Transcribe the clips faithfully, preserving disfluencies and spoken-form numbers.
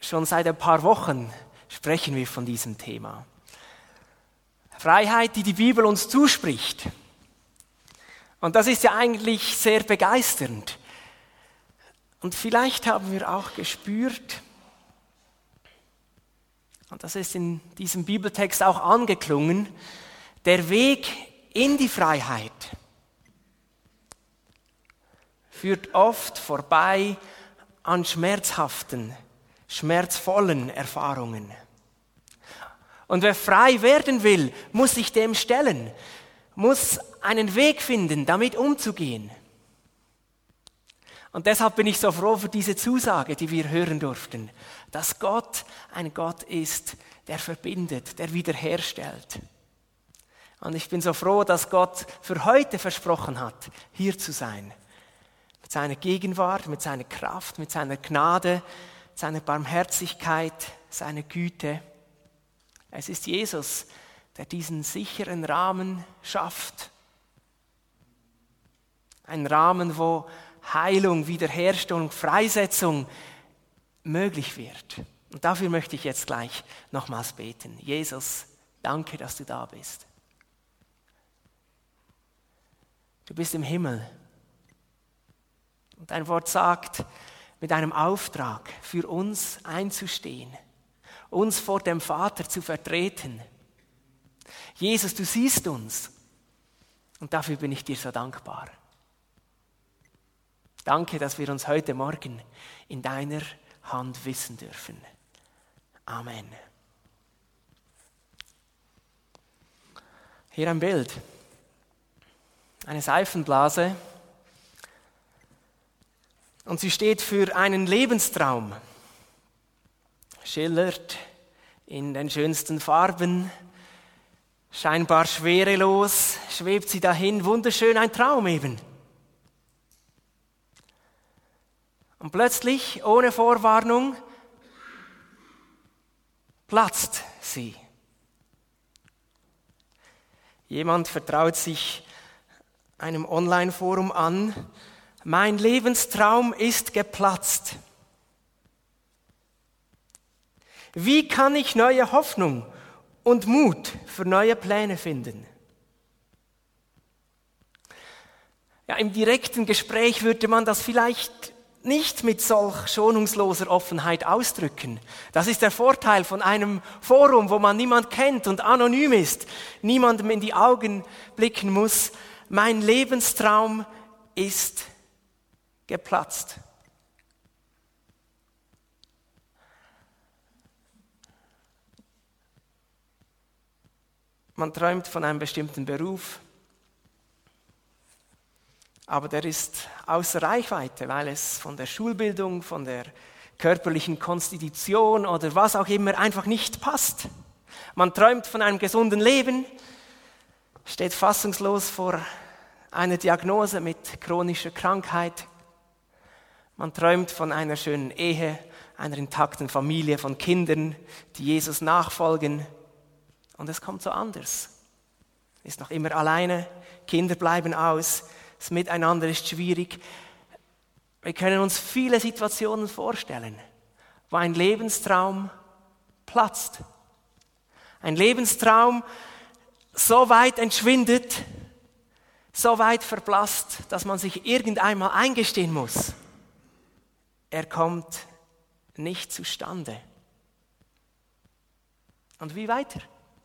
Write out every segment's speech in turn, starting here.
Schon seit ein paar Wochen sprechen wir von diesem Thema. Freiheit, die die Bibel uns zuspricht. Und das ist ja eigentlich sehr begeisternd. Und vielleicht haben wir auch gespürt, und das ist in diesem Bibeltext auch angeklungen, der Weg in die Freiheit führt oft vorbei an schmerzhaften, schmerzvollen Erfahrungen. Und wer frei werden will, muss sich dem stellen, muss einen Weg finden, damit umzugehen. Und deshalb bin ich so froh für diese Zusage, die wir hören durften, dass Gott ein Gott ist, der verbindet, der wiederherstellt. Und ich bin so froh, dass Gott für heute versprochen hat, hier zu sein. Mit seiner Gegenwart, mit seiner Kraft, mit seiner Gnade, seiner Barmherzigkeit, seiner Güte. Es ist Jesus, der diesen sicheren Rahmen schafft. Ein Rahmen, wo Heilung, Wiederherstellung, Freisetzung möglich wird. Und dafür möchte ich jetzt gleich nochmals beten. Jesus, danke, dass du da bist. Du bist im Himmel. Und dein Wort sagt, mit einem Auftrag für uns einzustehen, uns vor dem Vater zu vertreten. Jesus, du siehst uns. Und dafür bin ich dir so dankbar. Danke, dass wir uns heute Morgen in deiner Hand wissen dürfen. Amen. Hier ein Bild. Eine Seifenblase. Und sie steht für einen Lebenstraum. Schillert in den schönsten Farben, scheinbar schwerelos, schwebt sie dahin, wunderschön, ein Traum eben. Und plötzlich, ohne Vorwarnung, platzt sie. Jemand vertraut sich einem Online-Forum an. Mein Lebenstraum ist geplatzt. Wie kann ich neue Hoffnung und Mut für neue Pläne finden? Ja, im direkten Gespräch würde man das vielleicht nicht mit solch schonungsloser Offenheit ausdrücken. Das ist der Vorteil von einem Forum, wo man niemand kennt und anonym ist, niemandem in die Augen blicken muss. Mein Lebenstraum ist geplatzt. Man träumt von einem bestimmten Beruf, aber der ist außer Reichweite, weil es von der Schulbildung, von der körperlichen Konstitution oder was auch immer einfach nicht passt. Man träumt von einem gesunden Leben, steht fassungslos vor einer Diagnose mit chronischer Krankheit. Man träumt von einer schönen Ehe, einer intakten Familie, von Kindern, die Jesus nachfolgen. Und es kommt so anders. Ist noch immer alleine, Kinder bleiben aus, das Miteinander ist schwierig. Wir können uns viele Situationen vorstellen, wo ein Lebenstraum platzt. Ein Lebenstraum so weit entschwindet, so weit verblasst, dass man sich irgendeinmal eingestehen muss. Er kommt nicht zustande. Und wie weiter?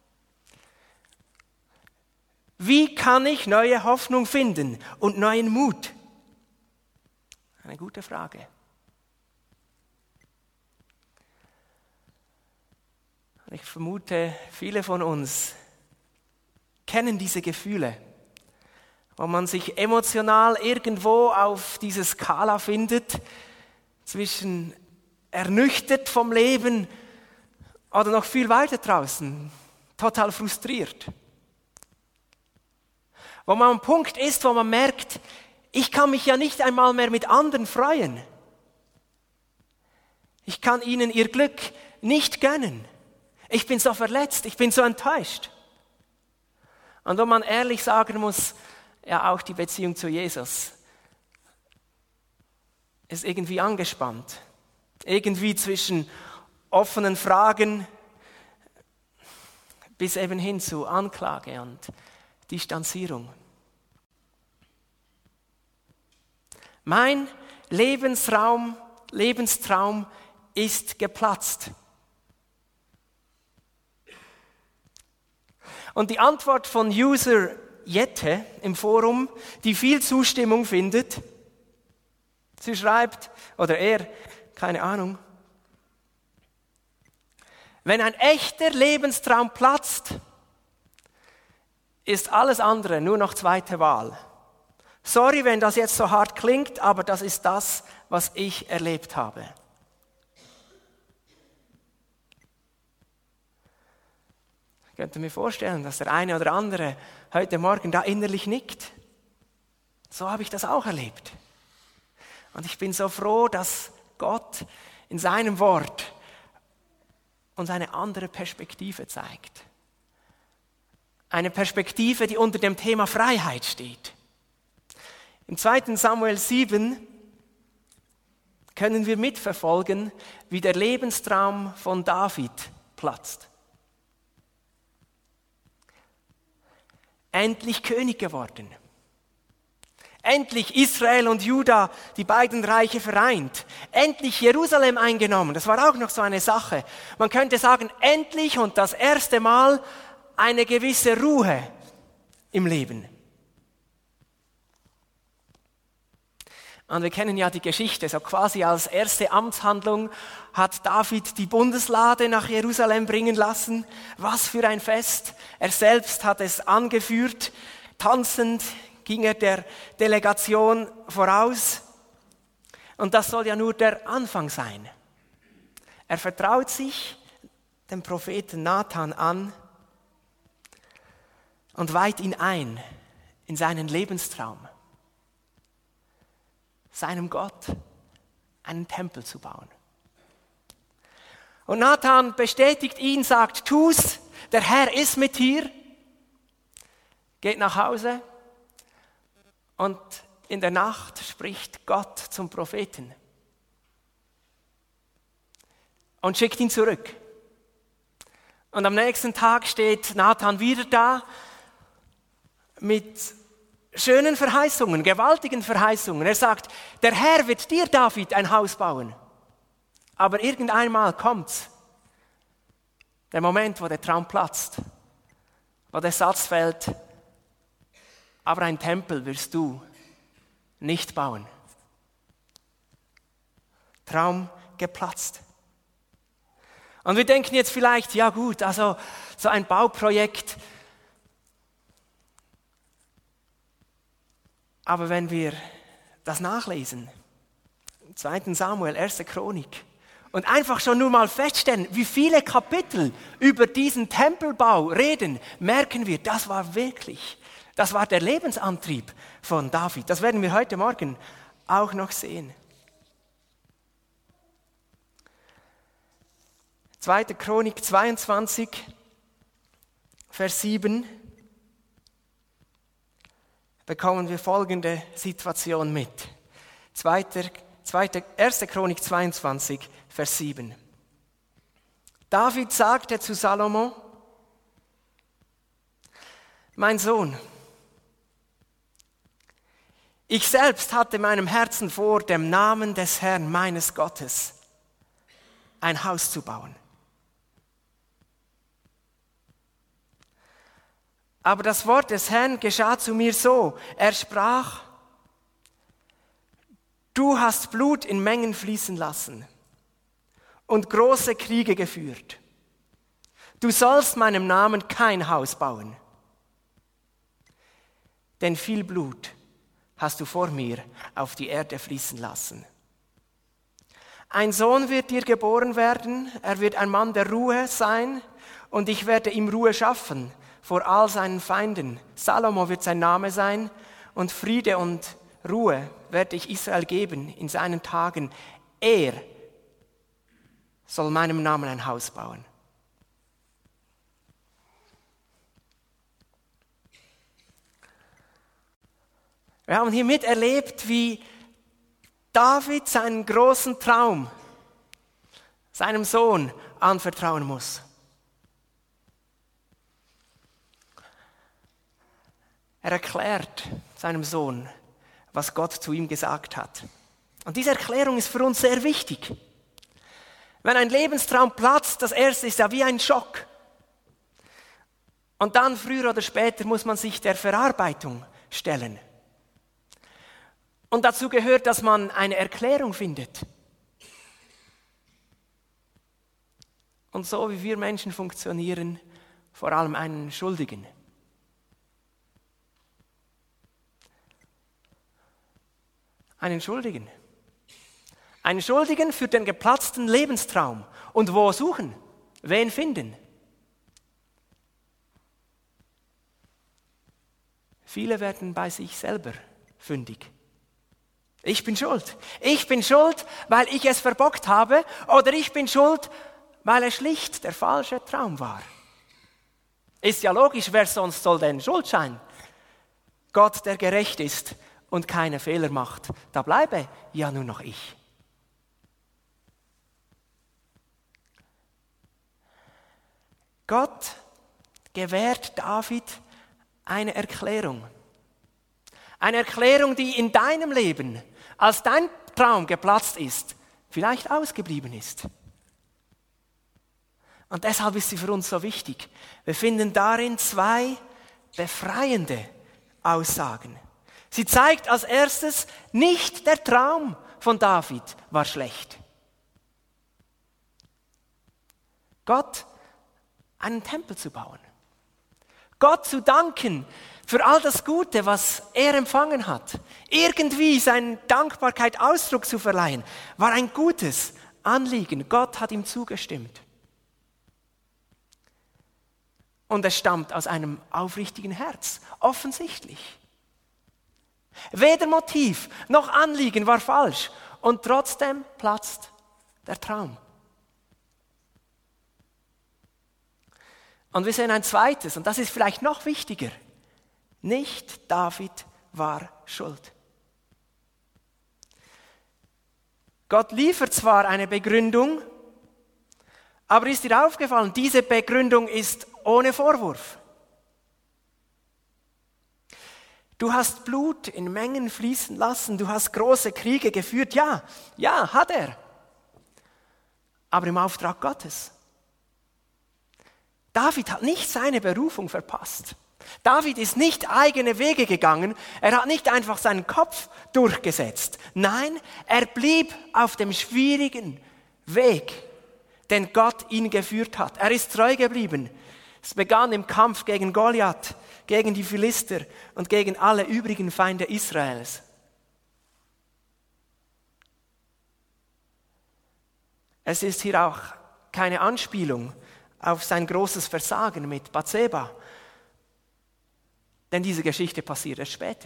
Wie kann ich neue Hoffnung finden und neuen Mut? Eine gute Frage. Ich vermute, viele von uns kennen diese Gefühle, wo man sich emotional irgendwo auf dieser Skala findet, zwischen ernüchtert vom Leben oder noch viel weiter draußen, total frustriert. Wo man am Punkt ist, wo man merkt, ich kann mich ja nicht einmal mehr mit anderen freuen. Ich kann ihnen ihr Glück nicht gönnen. Ich bin so verletzt, ich bin so enttäuscht. Und wo man ehrlich sagen muss, ja auch die Beziehung zu Jesus ist irgendwie angespannt. Irgendwie zwischen offenen Fragen bis eben hin zu Anklage und Distanzierung. Mein Lebensraum, Lebenstraum ist geplatzt. Und die Antwort von User Jette im Forum, die viel Zustimmung findet, sie schreibt, oder er, keine Ahnung, wenn ein echter Lebenstraum platzt, ist alles andere nur noch zweite Wahl. Sorry, wenn das jetzt so hart klingt, aber das ist das, was ich erlebt habe. Ich könnte mir vorstellen, dass der eine oder andere heute Morgen da innerlich nickt. So habe ich das auch erlebt. Und ich bin so froh, dass Gott in seinem Wort uns eine andere Perspektive zeigt. Eine Perspektive, die unter dem Thema Freiheit steht. Im zweiten Samuel sieben können wir mitverfolgen, wie der Lebenstraum von David platzt. Endlich König geworden. Endlich Israel und Juda, die beiden Reiche vereint. Endlich Jerusalem eingenommen. Das war auch noch so eine Sache. Man könnte sagen, endlich und das erste Mal eine gewisse Ruhe im Leben. Und wir kennen ja die Geschichte, so quasi als erste Amtshandlung hat David die Bundeslade nach Jerusalem bringen lassen. Was für ein Fest. Er selbst hat es angeführt. Tanzend ging er der Delegation voraus. Und das soll ja nur der Anfang sein. Er vertraut sich dem Propheten Nathan an und weiht ihn ein in seinen Lebenstraum, seinem Gott einen Tempel zu bauen. Und Nathan bestätigt ihn, sagt, tu's, der Herr ist mit dir, geht nach Hause und in der Nacht spricht Gott zum Propheten und schickt ihn zurück. Und am nächsten Tag steht Nathan wieder da mit schönen Verheißungen, gewaltigen Verheißungen. Er sagt, der Herr wird dir, David, ein Haus bauen. Aber irgendeinmal kommt's. Der Moment, wo der Traum platzt, wo der Satz fällt, aber ein Tempel wirst du nicht bauen. Traum geplatzt. Und wir denken jetzt vielleicht, ja gut, also so ein Bauprojekt. Aber wenn wir das nachlesen, zweiten Samuel, erste Chronik, und einfach schon nur mal feststellen, wie viele Kapitel über diesen Tempelbau reden, merken wir, das war wirklich, das war der Lebensantrieb von David. Das werden wir heute Morgen auch noch sehen. zweite Chronik zweiundzwanzig, Vers sieben, bekommen wir folgende Situation mit. Zweiter, zweite, erste Chronik zweiundzwanzig, Vers sieben. David sagte zu Salomo, mein Sohn, ich selbst hatte meinem Herzen vor, dem Namen des Herrn meines Gottes ein Haus zu bauen. Aber das Wort des Herrn geschah zu mir so. Er sprach, du hast Blut in Mengen fließen lassen und große Kriege geführt. Du sollst meinem Namen kein Haus bauen. Denn viel Blut hast du vor mir auf die Erde fließen lassen. Ein Sohn wird dir geboren werden, er wird ein Mann der Ruhe sein und ich werde ihm Ruhe schaffen vor all seinen Feinden. Salomo wird sein Name sein und Friede und Ruhe werde ich Israel geben in seinen Tagen. Er soll meinem Namen ein Haus bauen. Wir haben hier miterlebt, wie David seinen großen Traum, seinem Sohn anvertrauen muss. Er erklärt seinem Sohn, was Gott zu ihm gesagt hat. Und diese Erklärung ist für uns sehr wichtig. Wenn ein Lebenstraum platzt, das erste ist ja wie ein Schock. Und dann früher oder später muss man sich der Verarbeitung stellen. Und dazu gehört, dass man eine Erklärung findet. Und so wie wir Menschen funktionieren, vor allem einen Schuldigen. Einen Schuldigen. Einen Schuldigen für den geplatzten Lebenstraum. Und wo suchen? Wen finden? Viele werden bei sich selber fündig. Ich bin schuld. Ich bin schuld, weil ich es verbockt habe. Oder ich bin schuld, weil es schlicht der falsche Traum war. Ist ja logisch, wer sonst soll denn schuld sein? Gott, der gerecht ist und keine Fehler macht. Da bleibe ja nur noch ich. Gott gewährt David eine Erklärung. Eine Erklärung, die in deinem Leben, als dein Traum geplatzt ist, vielleicht ausgeblieben ist. Und deshalb ist sie für uns so wichtig. Wir finden darin zwei befreiende Aussagen. Sie zeigt als erstes, nicht der Traum von David war schlecht. Gott einen Tempel zu bauen. Gott zu danken für all das Gute, was er empfangen hat. Irgendwie seine Dankbarkeit Ausdruck zu verleihen, war ein gutes Anliegen. Gott hat ihm zugestimmt. Und es stammt aus einem aufrichtigen Herz, offensichtlich. Weder Motiv noch Anliegen war falsch und trotzdem platzt der Traum. Und wir sehen ein zweites, und das ist vielleicht noch wichtiger. Nicht David war schuld. Gott liefert zwar eine Begründung, aber ist dir aufgefallen, diese Begründung ist ohne Vorwurf. Du hast Blut in Mengen fließen lassen, du hast große Kriege geführt. Ja, ja, hat er. Aber im Auftrag Gottes. David hat nicht seine Berufung verpasst. David ist nicht eigene Wege gegangen. Er hat nicht einfach seinen Kopf durchgesetzt. Nein, er blieb auf dem schwierigen Weg, den Gott ihn geführt hat. Er ist treu geblieben. Es begann im Kampf gegen Goliath, gegen die Philister und gegen alle übrigen Feinde Israels. Es ist hier auch keine Anspielung auf sein großes Versagen mit Bathseba. Denn diese Geschichte passiert erst später.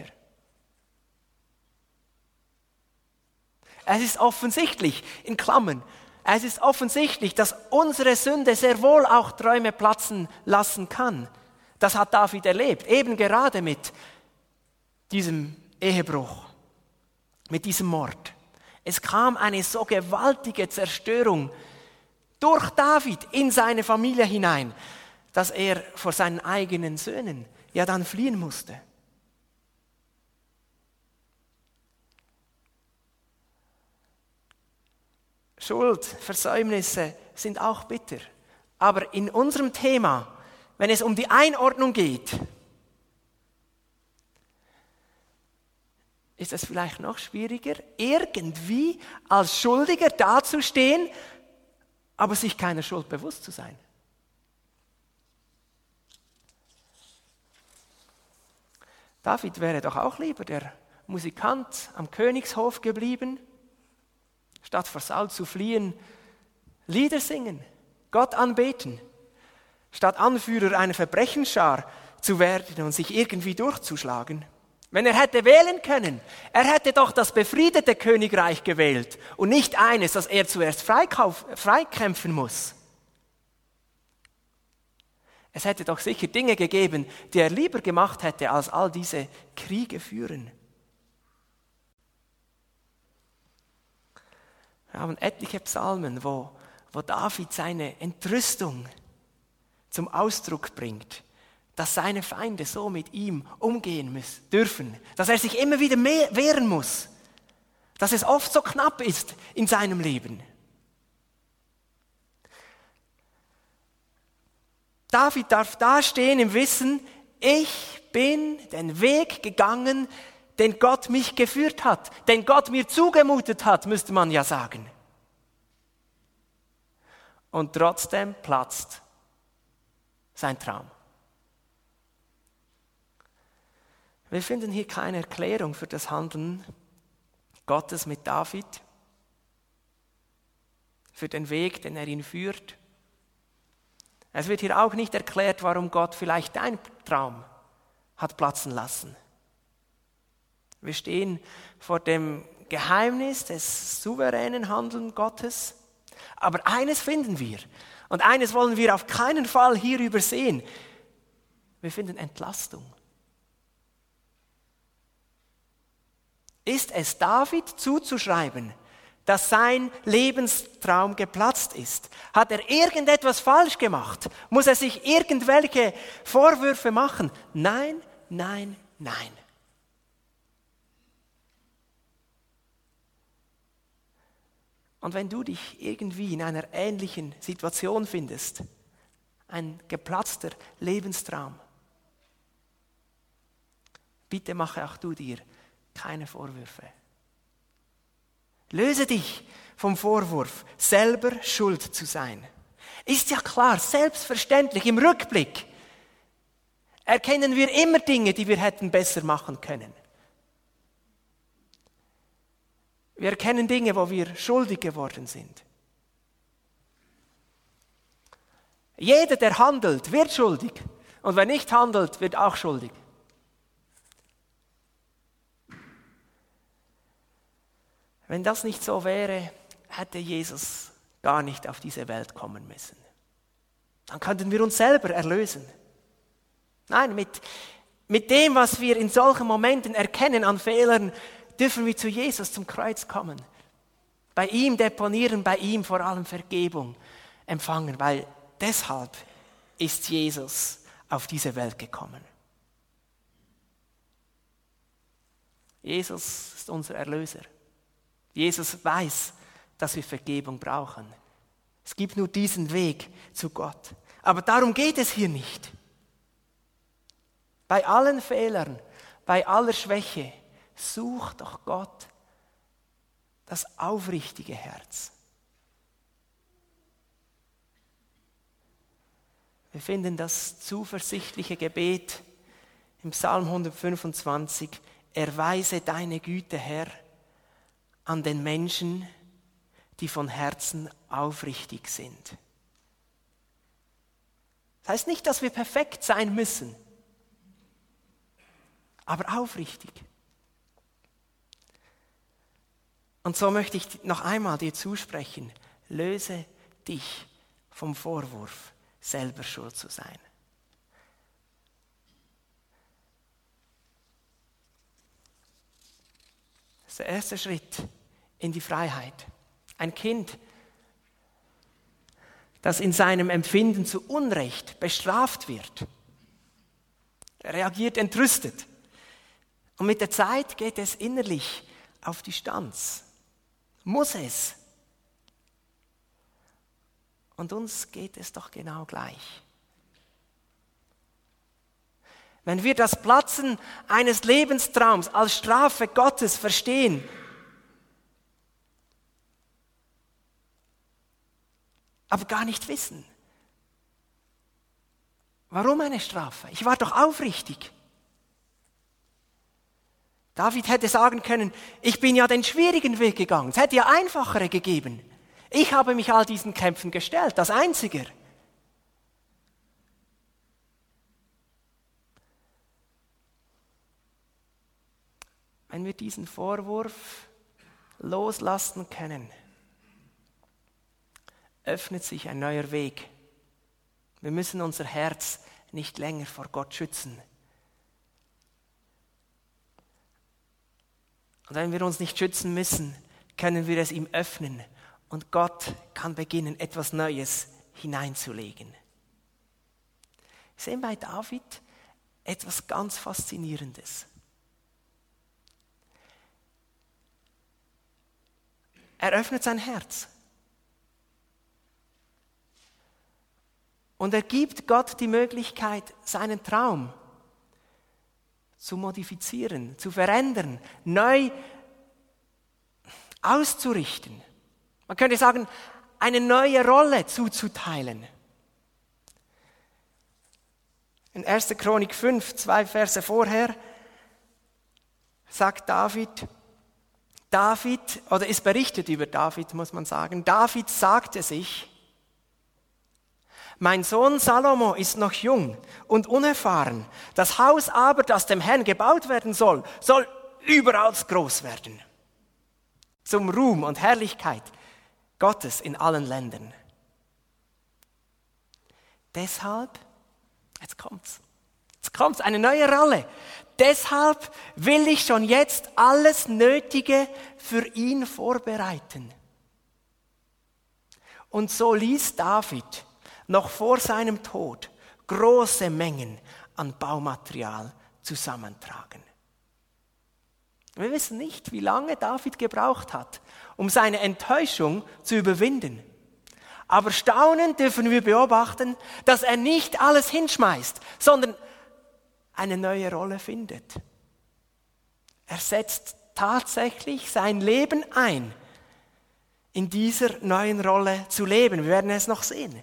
Es ist offensichtlich, in Klammern, es ist offensichtlich, dass unsere Sünde sehr wohl auch Träume platzen lassen kann. Das hat David erlebt, eben gerade mit diesem Ehebruch, mit diesem Mord. Es kam eine so gewaltige Zerstörung durch David in seine Familie hinein, dass er vor seinen eigenen Söhnen ja dann fliehen musste. Schuld, Versäumnisse sind auch bitter. Aber in unserem Thema, wenn es um die Einordnung geht, ist es vielleicht noch schwieriger, irgendwie als Schuldiger dazustehen, aber sich keiner Schuld bewusst zu sein. David wäre doch auch lieber der Musikant am Königshof geblieben, statt vor Saul zu fliehen, Lieder singen, Gott anbeten, statt Anführer einer Verbrechensschar zu werden und sich irgendwie durchzuschlagen. Wenn er hätte wählen können, er hätte doch das befriedete Königreich gewählt und nicht eines, das er zuerst freikauf, freikämpfen muss. Es hätte doch sicher Dinge gegeben, die er lieber gemacht hätte, als all diese Kriege führen. Wir haben etliche Psalmen, wo, wo David seine Entrüstung zum Ausdruck bringt, dass seine Feinde so mit ihm umgehen müssen, dürfen, dass er sich immer wieder mehr wehren muss, dass es oft so knapp ist in seinem Leben. David darf dastehen im Wissen, ich bin den Weg gegangen, den Gott mich geführt hat, den Gott mir zugemutet hat, müsste man ja sagen. Und trotzdem platzt sein Traum. Wir finden hier keine Erklärung für das Handeln Gottes mit David, für den Weg, den er ihn führt. Es wird hier auch nicht erklärt, warum Gott vielleicht deinen Traum hat platzen lassen. Wir stehen vor dem Geheimnis des souveränen Handelns Gottes. Aber eines finden wir, und eines wollen wir auf keinen Fall hier übersehen. Wir finden Entlastung. Ist es David zuzuschreiben, dass sein Lebenstraum geplatzt ist? Hat er irgendetwas falsch gemacht? Muss er sich irgendwelche Vorwürfe machen? Nein, nein, nein. Und wenn du dich irgendwie in einer ähnlichen Situation findest, ein geplatzter Lebenstraum, bitte mache auch du dir keine Vorwürfe. Löse dich vom Vorwurf, selber schuld zu sein. Ist ja klar, selbstverständlich, im Rückblick erkennen wir immer Dinge, die wir hätten besser machen können. Wir erkennen Dinge, wo wir schuldig geworden sind. Jeder, der handelt, wird schuldig. Und wer nicht handelt, wird auch schuldig. Wenn das nicht so wäre, hätte Jesus gar nicht auf diese Welt kommen müssen. Dann könnten wir uns selber erlösen. Nein, mit, mit dem, was wir in solchen Momenten erkennen an Fehlern, dürfen wir zu Jesus zum Kreuz kommen. Bei ihm deponieren, bei ihm vor allem Vergebung empfangen, weil deshalb ist Jesus auf diese Welt gekommen. Jesus ist unser Erlöser. Jesus weiß, dass wir Vergebung brauchen. Es gibt nur diesen Weg zu Gott. Aber darum geht es hier nicht. Bei allen Fehlern, bei aller Schwäche, sucht doch Gott das aufrichtige Herz. Wir finden das zuversichtliche Gebet im Psalm hundertfünfundzwanzig. Erweise deine Güte, Herr, an den Menschen, die von Herzen aufrichtig sind. Das heißt nicht, dass wir perfekt sein müssen, aber aufrichtig. Und so möchte ich noch einmal dir zusprechen, löse dich vom Vorwurf, selber schuld zu sein. Das ist der erste Schritt in die Freiheit. Ein Kind, das in seinem Empfinden zu Unrecht bestraft wird, reagiert entrüstet. Und mit der Zeit geht es innerlich auf die Stanz. Muss es. Und uns geht es doch genau gleich. Wenn wir das Platzen eines Lebenstraums als Strafe Gottes verstehen, aber gar nicht wissen, warum eine Strafe? Ich war doch aufrichtig. David hätte sagen können, ich bin ja den schwierigen Weg gegangen. Es hätte ja einfachere gegeben. Ich habe mich all diesen Kämpfen gestellt, das Einzige. Wenn wir diesen Vorwurf loslassen können, öffnet sich ein neuer Weg. Wir müssen unser Herz nicht länger vor Gott schützen. Und wenn wir uns nicht schützen müssen, können wir es ihm öffnen und Gott kann beginnen, etwas Neues hineinzulegen. Wir sehen bei David etwas ganz Faszinierendes. Er öffnet sein Herz. Und er gibt Gott die Möglichkeit, seinen Traum zu modifizieren, zu verändern, neu auszurichten. Man könnte sagen, eine neue Rolle zuzuteilen. In erster Chronik fünf, zwei Verse vorher, sagt David, David, oder ist berichtet über David, muss man sagen, David sagte sich, mein Sohn Salomo ist noch jung und unerfahren. Das Haus aber, das dem Herrn gebaut werden soll, soll überaus groß werden. Zum Ruhm und Herrlichkeit Gottes in allen Ländern. Deshalb, jetzt kommt's, jetzt kommt's, eine neue Rolle. Deshalb will ich schon jetzt alles Nötige für ihn vorbereiten. Und so ließ David noch vor seinem Tod große Mengen an Baumaterial zusammentragen. Wir wissen nicht, wie lange David gebraucht hat, um seine Enttäuschung zu überwinden. Aber staunend dürfen wir beobachten, dass er nicht alles hinschmeißt, sondern eine neue Rolle findet. Er setzt tatsächlich sein Leben ein, in dieser neuen Rolle zu leben. Wir werden es noch sehen.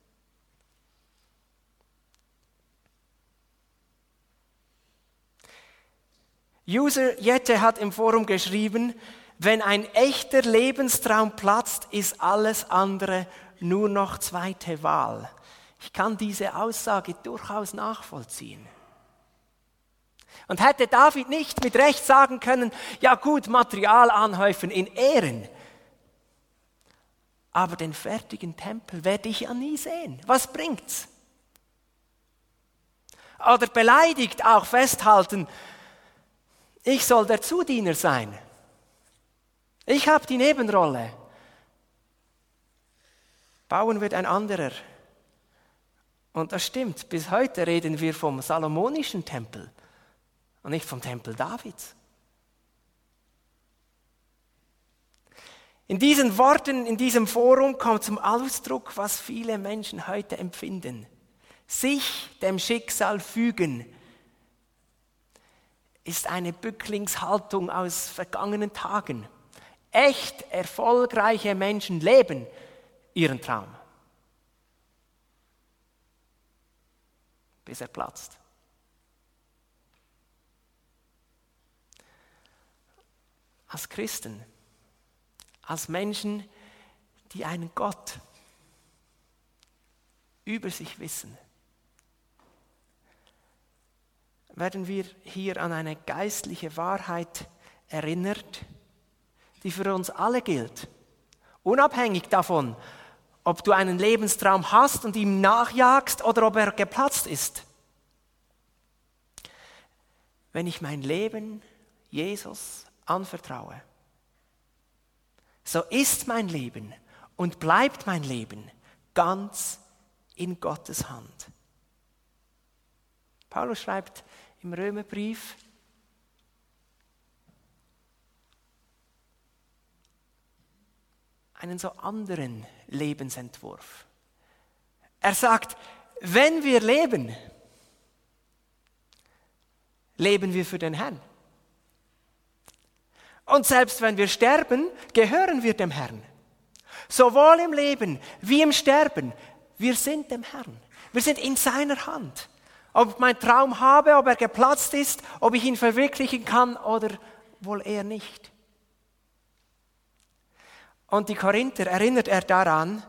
User Jette hat im Forum geschrieben, wenn ein echter Lebenstraum platzt, ist alles andere nur noch zweite Wahl. Ich kann diese Aussage durchaus nachvollziehen. Und hätte David nicht mit Recht sagen können, ja gut, Material anhäufen in Ehren, aber den fertigen Tempel werde ich ja nie sehen. Was bringt's? Oder beleidigt auch festhalten, ich soll der Zudiener sein. Ich habe die Nebenrolle. Bauen wird ein anderer. Und das stimmt, bis heute reden wir vom salomonischen Tempel und nicht vom Tempel Davids. In diesen Worten, in diesem Forum kommt zum Ausdruck, was viele Menschen heute empfinden. Sich dem Schicksal fügen ist eine Bücklingshaltung aus vergangenen Tagen. Echt erfolgreiche Menschen leben ihren Traum. Bis er platzt. Als Christen, als Menschen, die einen Gott über sich wissen, werden wir hier an eine geistliche Wahrheit erinnert, die für uns alle gilt. Unabhängig davon, ob du einen Lebenstraum hast und ihm nachjagst oder ob er geplatzt ist. Wenn ich mein Leben Jesus anvertraue, so ist mein Leben und bleibt mein Leben ganz in Gottes Hand. Paulus schreibt im Römerbrief, einen so anderen Lebensentwurf. Er sagt, wenn wir leben, leben wir für den Herrn. Und selbst wenn wir sterben, gehören wir dem Herrn. Sowohl im Leben wie im Sterben, wir sind dem Herrn. Wir sind in seiner Hand. Ob ich meinen Traum habe, ob er geplatzt ist, ob ich ihn verwirklichen kann oder wohl eher nicht. Und die Korinther erinnert er daran,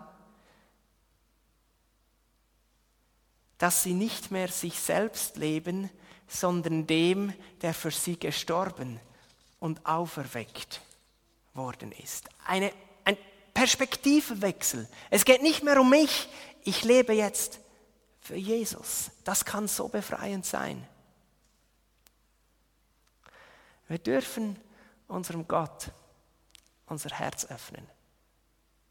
dass sie nicht mehr sich selbst leben, sondern dem, der für sie gestorben und auferweckt worden ist. Eine, ein Perspektivwechsel. Es geht nicht mehr um mich, ich lebe jetzt für Jesus. Das kann so befreiend sein. Wir dürfen unserem Gott unser Herz öffnen.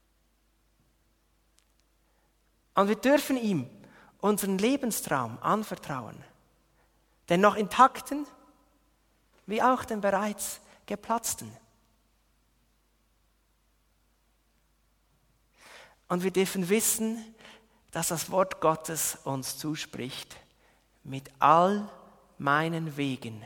Und wir dürfen ihm unseren Lebenstraum anvertrauen. Den noch intakten, wie auch den bereits geplatzten. Und wir dürfen wissen, dass das Wort Gottes uns zuspricht, mit all meinen Wegen.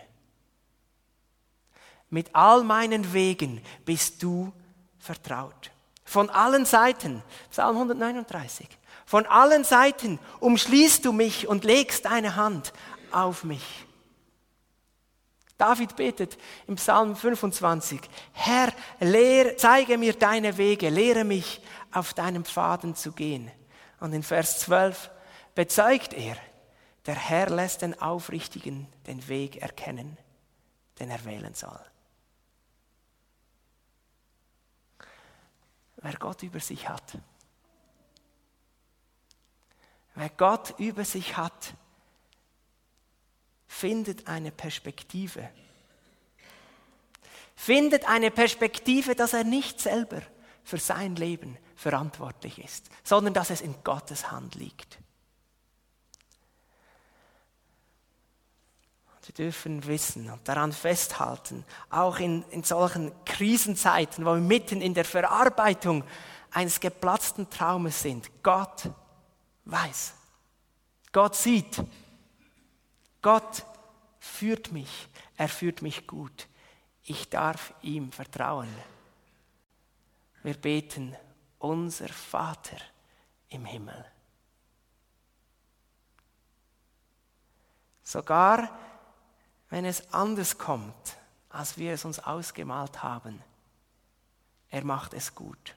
Mit all meinen Wegen bist du vertraut. Von allen Seiten, Psalm hundertneununddreißig, von allen Seiten umschließt du mich und legst deine Hand auf mich. David betet im Psalm fünfundzwanzig, Herr, lehre, zeige mir deine Wege, lehre mich, auf deinen Pfaden zu gehen. Und in Vers zwölf bezeugt er, der Herr lässt den Aufrichtigen den Weg erkennen, den er wählen soll. Wer Gott über sich hat, wer Gott über sich hat, findet eine Perspektive. Findet eine Perspektive, dass er nicht selber für sein Leben verantwortlich ist, sondern dass es in Gottes Hand liegt. Und wir dürfen wissen und daran festhalten, auch in, in solchen Krisenzeiten, wo wir mitten in der Verarbeitung eines geplatzten Traumes sind, Gott weiß, Gott sieht, Gott führt mich, er führt mich gut. Ich darf ihm vertrauen. Wir beten, unser Vater im Himmel. Sogar wenn es anders kommt, als wir es uns ausgemalt haben, er macht es gut.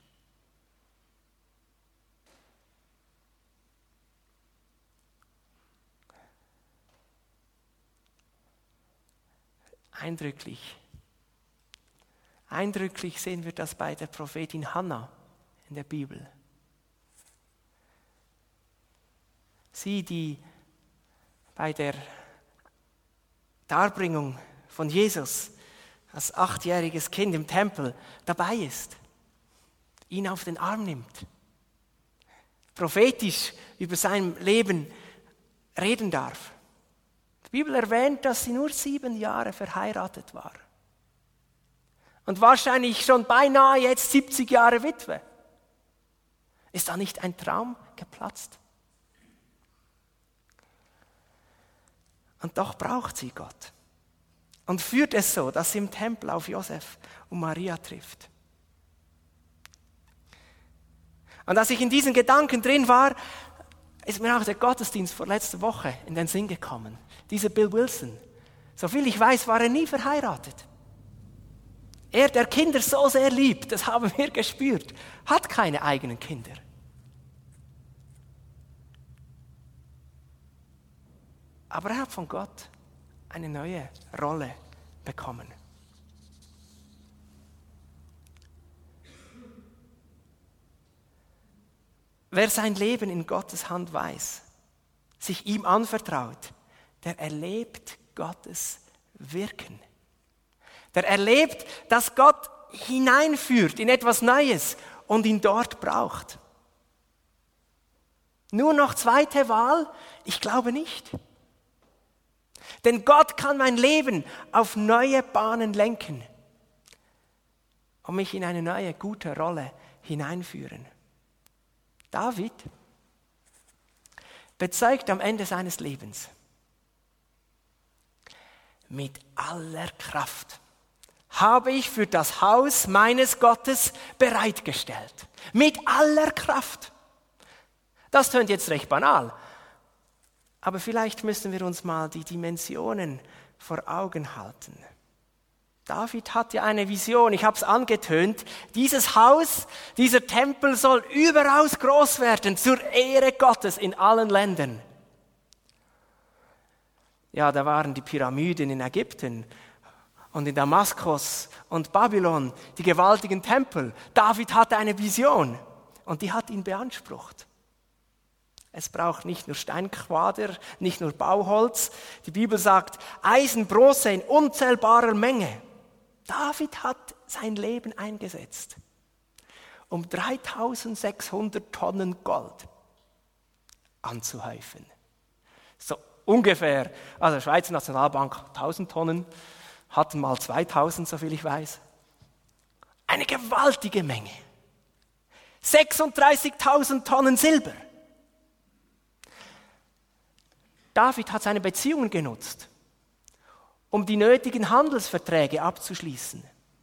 Eindrücklich. Eindrücklich sehen wir das bei der Prophetin Hannah in der Bibel. Sie, die bei der Darbringung von Jesus als achtjähriges Kind im Tempel dabei ist, ihn auf den Arm nimmt, prophetisch über sein Leben reden darf. Die Bibel erwähnt, dass sie nur sieben Jahre verheiratet war. Und wahrscheinlich schon beinahe jetzt siebzig Jahre Witwe. Ist da nicht ein Traum geplatzt? Und doch braucht sie Gott. Und führt es so, dass sie im Tempel auf Josef und Maria trifft. Und als ich in diesen Gedanken drin war, ist mir auch der Gottesdienst vor letzter Woche in den Sinn gekommen. Dieser Bill Wilson. Soviel ich weiß, war er nie verheiratet. Er, der Kinder so sehr liebt, das haben wir gespürt, hat keine eigenen Kinder. Aber er hat von Gott eine neue Rolle bekommen. Wer sein Leben in Gottes Hand weiß, sich ihm anvertraut, der erlebt Gottes Wirken. Der erlebt, dass Gott hineinführt in etwas Neues und ihn dort braucht. Nur noch zweite Wahl? Ich glaube nicht. Denn Gott kann mein Leben auf neue Bahnen lenken und mich in eine neue, gute Rolle hineinführen. David bezeugt am Ende seines Lebens: Mit aller Kraft habe ich für das Haus meines Gottes bereitgestellt. Mit aller Kraft. Das tönt jetzt recht banal. Aber vielleicht müssen wir uns mal die Dimensionen vor Augen halten. David hat ja eine Vision, ich habe es angetönt. Dieses Haus, dieser Tempel soll überaus groß werden, zur Ehre Gottes in allen Ländern. Ja, da waren die Pyramiden in Ägypten und in Damaskus und Babylon, die gewaltigen Tempel. David hatte eine Vision und die hat ihn beansprucht. Es braucht nicht nur Steinquader, nicht nur Bauholz. Die Bibel sagt, Eisenbronze in unzählbarer Menge. David hat sein Leben eingesetzt, um dreitausendsechshundert Tonnen Gold anzuhäufen. So ungefähr, also Schweizer Nationalbank tausend Tonnen, hatten mal zweitausend, soviel ich weiß. Eine gewaltige Menge. sechsunddreißigtausend Tonnen Silber. David hat seine Beziehungen genutzt, um die nötigen Handelsverträge abzuschließen.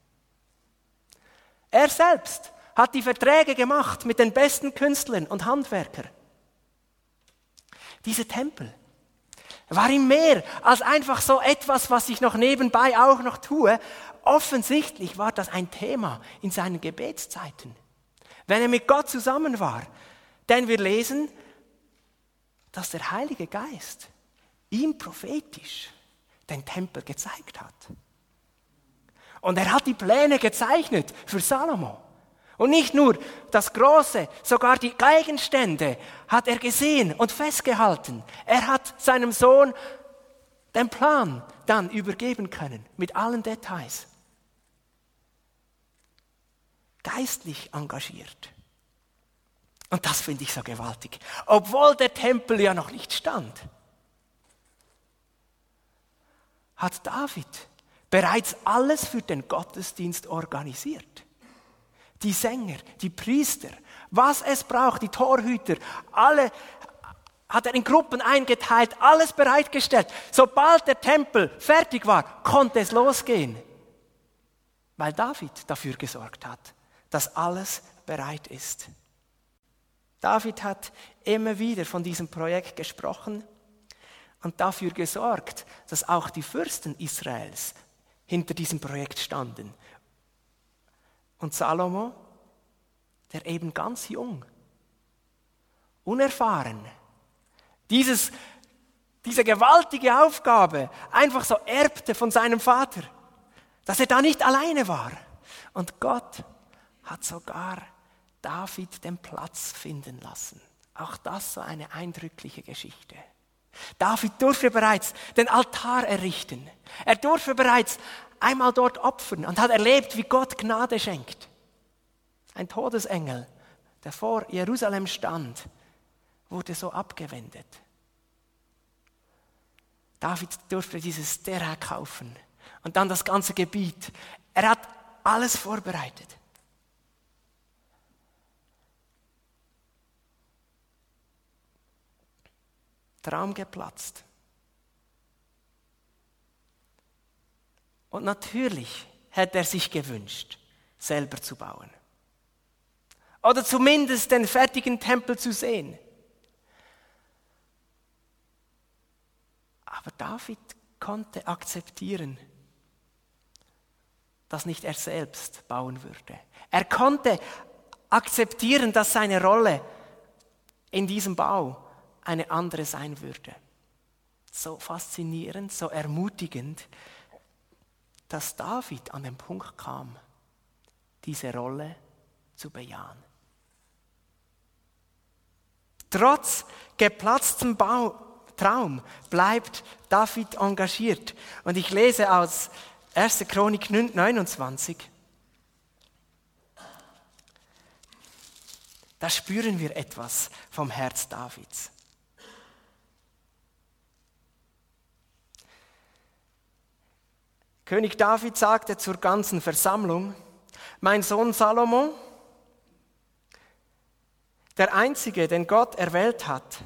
Er selbst hat die Verträge gemacht mit den besten Künstlern und Handwerkern. Dieser Tempel war ihm mehr als einfach so etwas, was ich noch nebenbei auch noch tue. Offensichtlich war das ein Thema in seinen Gebetszeiten, wenn er mit Gott zusammen war. Denn wir lesen, dass der Heilige Geist ihm prophetisch den Tempel gezeigt hat. Und er hat die Pläne gezeichnet für Salomo. Und nicht nur das Große, sogar die Gegenstände hat er gesehen und festgehalten. Er hat seinem Sohn den Plan dann übergeben können, mit allen Details. Geistlich engagiert. Und das finde ich so gewaltig. Obwohl der Tempel ja noch nicht stand, hat David bereits alles für den Gottesdienst organisiert. Die Sänger, die Priester, was es braucht, die Torhüter, alle hat er in Gruppen eingeteilt, alles bereitgestellt. Sobald der Tempel fertig war, konnte es losgehen, weil David dafür gesorgt hat, dass alles bereit ist. David hat immer wieder von diesem Projekt gesprochen und dafür gesorgt, dass auch die Fürsten Israels hinter diesem Projekt standen. Und Salomo, der eben ganz jung, unerfahren, dieses, diese gewaltige Aufgabe einfach so erbte von seinem Vater, dass er da nicht alleine war. Und Gott hat sogar David den Platz finden lassen. Auch das so eine eindrückliche Geschichte. David durfte bereits den Altar errichten. Er durfte bereits einmal dort opfern und hat erlebt, wie Gott Gnade schenkt. Ein Todesengel, der vor Jerusalem stand, wurde so abgewendet. David durfte dieses Terrain kaufen und dann das ganze Gebiet. Er hat alles vorbereitet. Traum geplatzt. Und natürlich hätte er sich gewünscht, selber zu bauen. Oder zumindest den fertigen Tempel zu sehen. Aber David konnte akzeptieren, dass nicht er selbst bauen würde. Er konnte akzeptieren, dass seine Rolle in diesem Bau eine andere sein würde. So faszinierend, so ermutigend, dass David an den Punkt kam, diese Rolle zu bejahen. Trotz geplatztem Bau, Traum bleibt David engagiert. Und ich lese aus erster Chronik neunundzwanzig. Da spüren wir etwas vom Herz Davids. König David sagte zur ganzen Versammlung: Mein Sohn Salomo, der Einzige, den Gott erwählt hat,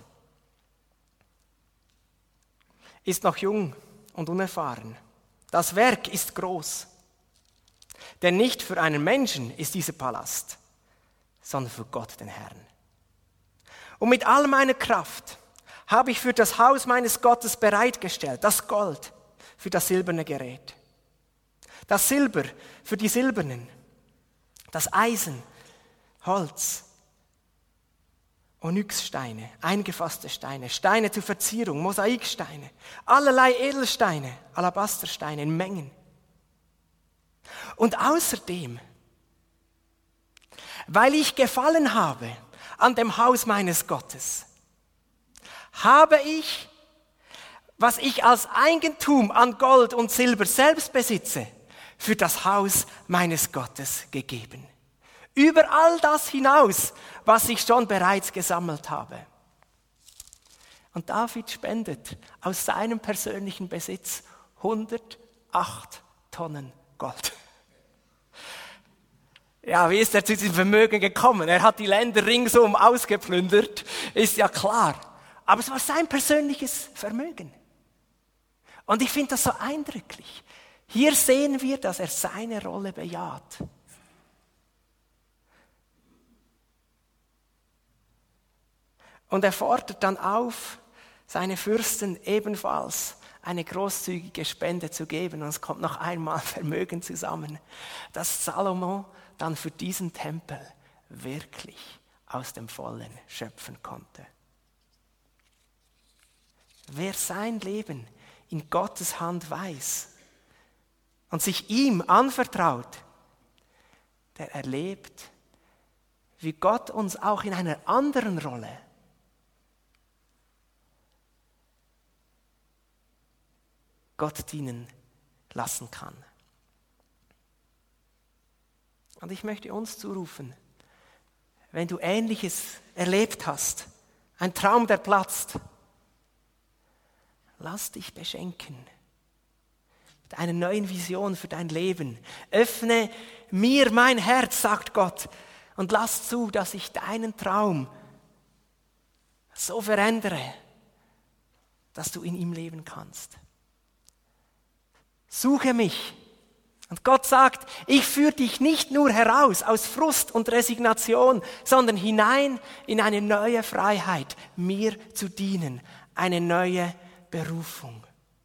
ist noch jung und unerfahren. Das Werk ist groß, denn nicht für einen Menschen ist dieser Palast, sondern für Gott, den Herrn. Und mit all meiner Kraft habe ich für das Haus meines Gottes bereitgestellt, das Gold für das silberne Gerät, das Silber für die silbernen, das Eisen, Holz, Onyxsteine, eingefasste Steine, Steine zur Verzierung, Mosaiksteine, allerlei Edelsteine, Alabastersteine in Mengen. Und außerdem, weil ich gefallen habe an dem Haus meines Gottes, habe ich, was ich als Eigentum an Gold und Silber selbst besitze, für das Haus meines Gottes gegeben. Über all das hinaus, was ich schon bereits gesammelt habe. Und David spendet aus seinem persönlichen Besitz hundertacht Tonnen Gold. Ja, wie ist er zu diesem Vermögen gekommen? Er hat die Länder ringsum ausgeplündert, ist ja klar. Aber es war sein persönliches Vermögen. Und ich finde das so eindrücklich. Hier sehen wir, dass er seine Rolle bejaht. Und er fordert dann auf, seine Fürsten ebenfalls eine großzügige Spende zu geben. Und es kommt noch einmal Vermögen zusammen, dass Salomo dann für diesen Tempel wirklich aus dem Vollen schöpfen konnte. Wer sein Leben in Gottes Hand weiß und sich ihm anvertraut, der erlebt, wie Gott uns auch in einer anderen Rolle Gott dienen lassen kann. Und ich möchte uns zurufen, wenn du Ähnliches erlebt hast, ein Traum, der platzt, lass dich beschenken mit einer neuen Vision für dein Leben. Öffne mir mein Herz, sagt Gott, und lass zu, dass ich deinen Traum so verändere, dass du in ihm leben kannst. Suche mich. Und Gott sagt, ich führe dich nicht nur heraus aus Frust und Resignation, sondern hinein in eine neue Freiheit, mir zu dienen, eine neue Berufung.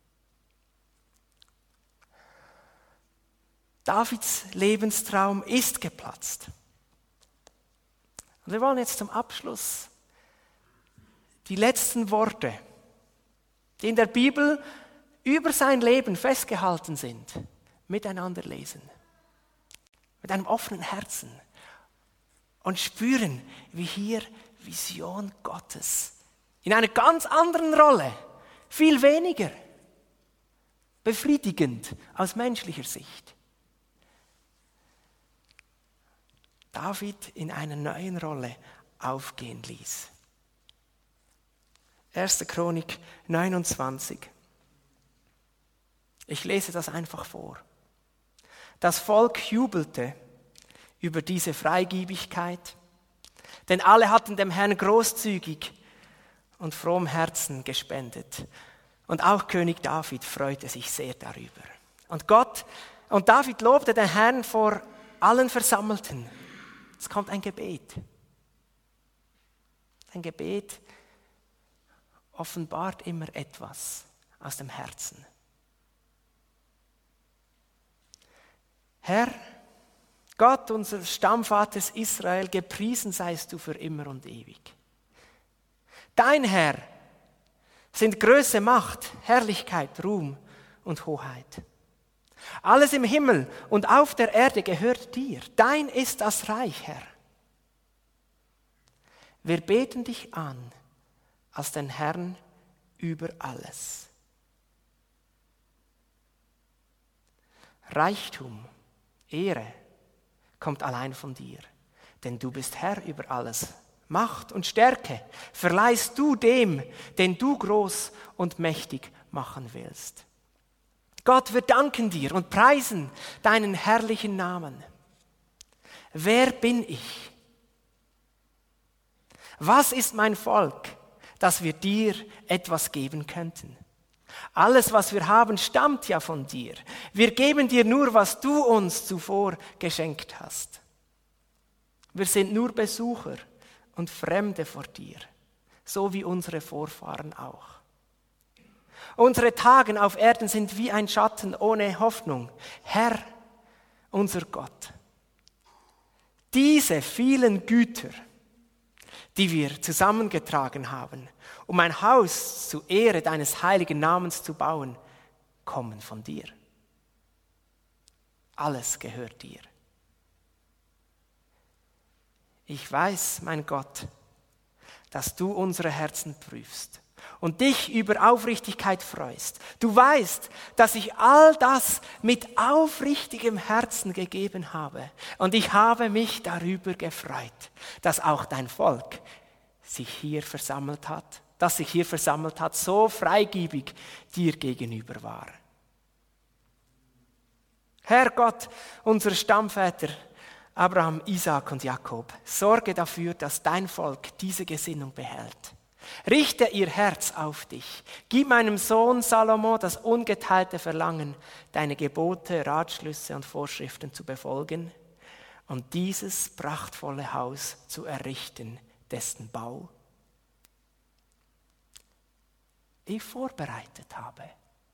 Davids Lebenstraum ist geplatzt. Und wir wollen jetzt zum Abschluss die letzten Worte, die in der Bibel über sein Leben festgehalten sind, miteinander lesen. Mit einem offenen Herzen. Und spüren, wie hier Vision Gottes in einer ganz anderen Rolle, viel weniger befriedigend aus menschlicher Sicht, David in einer neuen Rolle aufgehen ließ. erste Chronik neunundzwanzig. Ich lese das einfach vor. Das Volk jubelte über diese Freigebigkeit, denn alle hatten dem Herrn großzügig und fromm Herzen gespendet. Und auch König David freute sich sehr darüber. Und Gott und David lobte den Herrn vor allen Versammelten. Es kommt ein Gebet. Ein Gebet offenbart immer etwas aus dem Herzen. Herr, Gott unseres Stammvaters Israel, gepriesen seist du für immer und ewig. Dein Herr sind Größe, Macht, Herrlichkeit, Ruhm und Hoheit. Alles im Himmel und auf der Erde gehört dir. Dein ist das Reich, Herr. Wir beten dich an als den Herrn über alles. Reichtum, Ehre kommt allein von dir, denn du bist Herr über alles. Macht und Stärke verleihst du dem, den du groß und mächtig machen willst. Gott, wir danken dir und preisen deinen herrlichen Namen. Wer bin ich? Was ist mein Volk, dass wir dir etwas geben könnten? Alles, was wir haben, stammt ja von dir. Wir geben dir nur, was du uns zuvor geschenkt hast. Wir sind nur Besucher und Fremde vor dir, so wie unsere Vorfahren auch. Unsere Tage auf Erden sind wie ein Schatten ohne Hoffnung. Herr, unser Gott, diese vielen Güter, die wir zusammengetragen haben, um ein Haus zur Ehre deines heiligen Namens zu bauen, kommen von dir. Alles gehört dir. Ich weiß, mein Gott, dass du unsere Herzen prüfst und dich über Aufrichtigkeit freust. Du weißt, dass ich all das mit aufrichtigem Herzen gegeben habe. Und ich habe mich darüber gefreut, dass auch dein Volk sich hier versammelt hat, das sich hier versammelt hat, so freigebig dir gegenüber war. Herr Gott, unser Stammväter Abraham, Isaak und Jakob, sorge dafür, dass dein Volk diese Gesinnung behält. Richte ihr Herz auf dich. Gib meinem Sohn Salomo das ungeteilte Verlangen, deine Gebote, Ratschlüsse und Vorschriften zu befolgen und dieses prachtvolle Haus zu errichten, dessen Bau ich vorbereitet habe.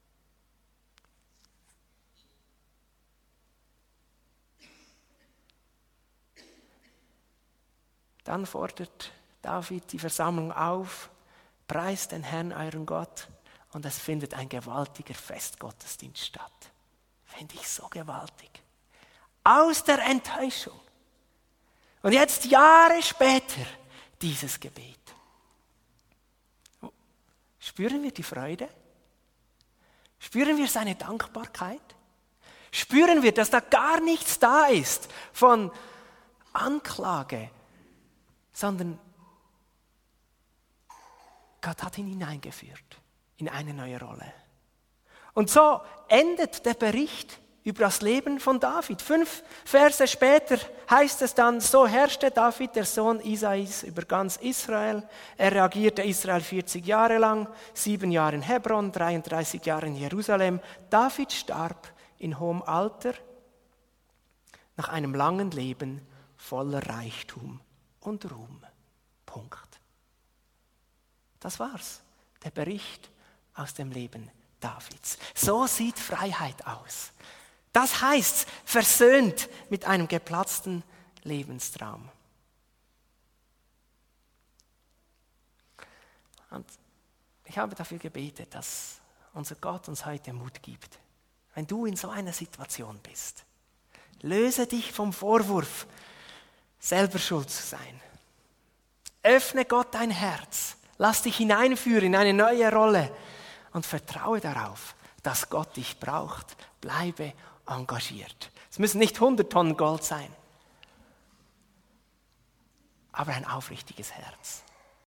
Dann fordert David die Versammlung auf, preist den Herrn, euren Gott, und es findet ein gewaltiger Festgottesdienst statt. Finde ich so gewaltig. Aus der Enttäuschung. Und jetzt Jahre später dieses Gebet. Spüren wir die Freude? Spüren wir seine Dankbarkeit? Spüren wir, dass da gar nichts da ist von Anklage, sondern Gott hat ihn hineingeführt in eine neue Rolle. Und so endet der Bericht über das Leben von David. Fünf Verse später heißt es dann, so herrschte David, der Sohn Isais, über ganz Israel. Er regierte Israel vierzig Jahre lang, sieben Jahre in Hebron, dreiunddreißig Jahre in Jerusalem. David starb in hohem Alter nach einem langen Leben voller Reichtum und Ruhm. Punkt. Das war's. Der Bericht aus dem Leben Davids. So sieht Freiheit aus. Das heißt, versöhnt mit einem geplatzten Lebenstraum. Und ich habe dafür gebetet, dass unser Gott uns heute Mut gibt. Wenn du in so einer Situation bist, löse dich vom Vorwurf, selber schuld zu sein. Öffne Gott dein Herz, lass dich hineinführen in eine neue Rolle und vertraue darauf, dass Gott dich braucht. Bleibe engagiert. Es müssen nicht hundert Tonnen Gold sein, aber ein aufrichtiges Herz.